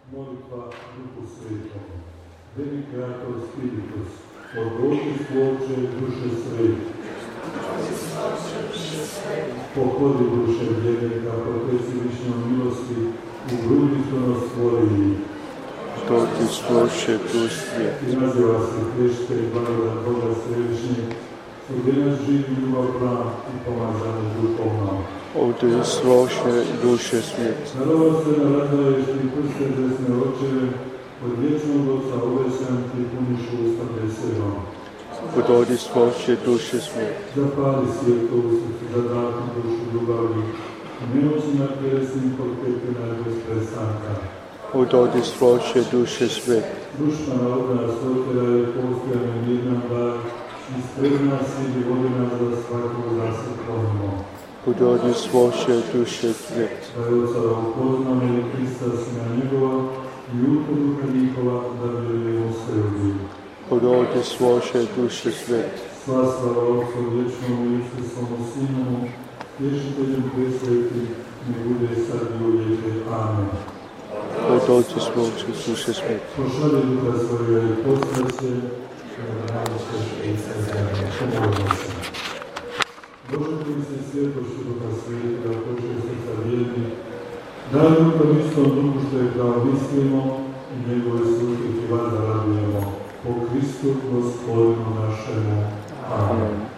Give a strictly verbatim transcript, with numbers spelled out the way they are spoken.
Molitva Duhu Svetom. Veni Creator Spiritus, odloži svoče duše sveti. Pohodi duše vjernika, po Predsjedničnjoj milosti, u grudi što nas stvori. Odloži svoče duše sveti. I naziva se Hrište i blagodat Boga Središnjeg, gdje nas živi ljubav plan i pomazanje duhovno. Odloži svoče duše sveti. Narovo se naradaješ ti prste desne očeve, od vječnog Otca obećan ti puniš usta besedom. Odloži svoče duše sveti. Zapali svijetu u srcu, zadati dušu ljubavi, i nemoći na kresnim potkrepina bez prestanka. Odloži svoče duše sveti. Društvana odraz otjera je postojanje mirnan dar, i spremna si i vodi nas za svakog zasrplovimo. Odloži svoče duše sveti. Da je Otca upoznamo i Krista Sina njegova, i uto duha njihova, da vjerujemo se ljudi. Odloži svoče duše sveti. Sva slava Otcu vječnom i Isusovmu Sinomu, tješiteljem presveti, ne bude sad i uvijek. Amen. Odloži svoče duše sveti. Pošalje duha svojega i postraće, da nam se špice zemlje. Pomolimo se. Bože, koji se svjetlošću duha svijeta, da počne srca vjerni, daj nam tom istom duhu što je kao mislimo i njegove službe ti vas radujemo. Po Kristu Gospodinu našemu. Amen.